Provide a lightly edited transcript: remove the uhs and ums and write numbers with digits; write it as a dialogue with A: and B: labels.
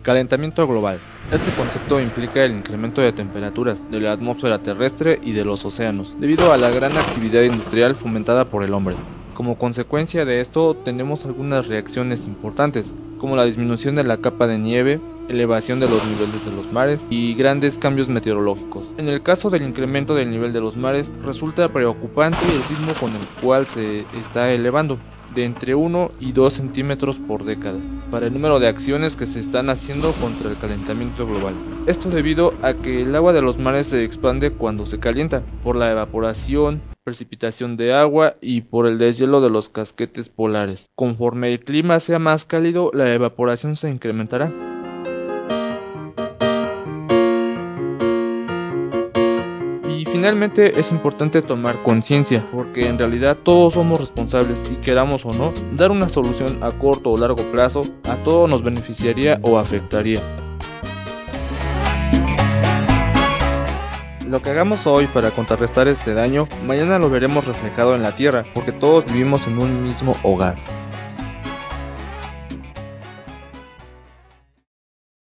A: Calentamiento global. Este concepto implica el incremento de temperaturas de la atmósfera terrestre y de los océanos, debido a la gran actividad industrial fomentada por el hombre. Como consecuencia de esto, tenemos algunas reacciones importantes, como la disminución de la capa de nieve, elevación de los niveles de los mares y grandes cambios meteorológicos. En el caso del incremento del nivel de los mares, resulta preocupante el ritmo con el cual se está elevando, de entre 1 y 2 centímetros por década, para el número de acciones que se están haciendo contra el calentamiento global. Esto debido a que el agua de los mares se expande cuando se calienta, por la evaporación, precipitación de agua y por el deshielo de los casquetes polares. Conforme el clima sea más cálido, la evaporación se incrementará. Y finalmente es importante tomar conciencia, porque en realidad todos somos responsables y queramos o no, dar una solución a corto o largo plazo a todo nos beneficiaría o afectaría. Lo que hagamos hoy para contrarrestar este daño, mañana lo veremos reflejado en la tierra, porque todos vivimos en un mismo hogar.